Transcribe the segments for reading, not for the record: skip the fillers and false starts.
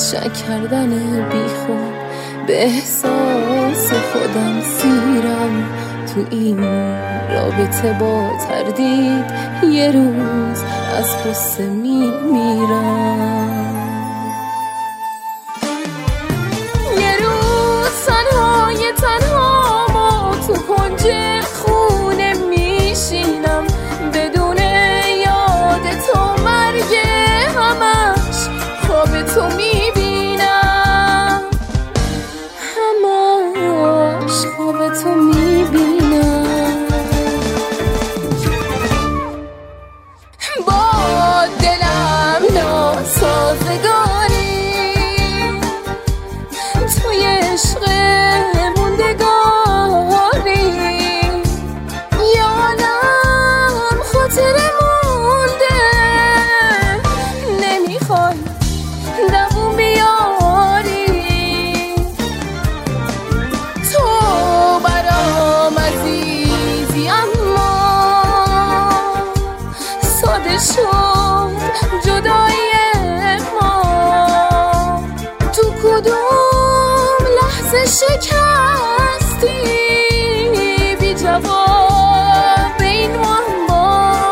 شک کردن بیخود به احساس خودم سیرم تو این رابطه با تردید یه روز از قصه میمیرم. یه روز تنها ما تو کنج خونه میشینم بدون یاد تو مرگ همش خواب تو میبینم، همش خواب تو میبینم. با دلم ناسازگاری توی عشق موندگاری یادم خاطره مونده، نمیخوای دووم بیاری. تو برام عزیزی اما ساده شد جدایی ما. تو کدوم لحظه شکستی بی جواب این معما.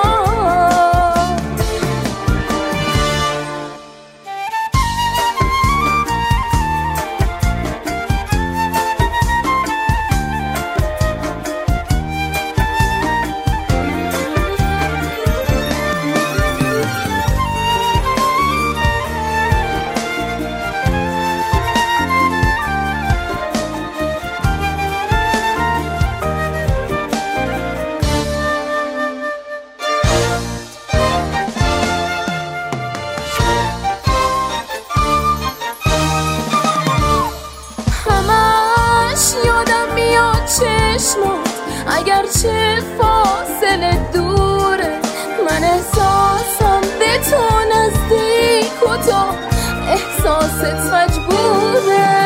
چشمات اگرچه فاصله دوره، من احساسم به تو نزدیک و تو احساست مجبوره.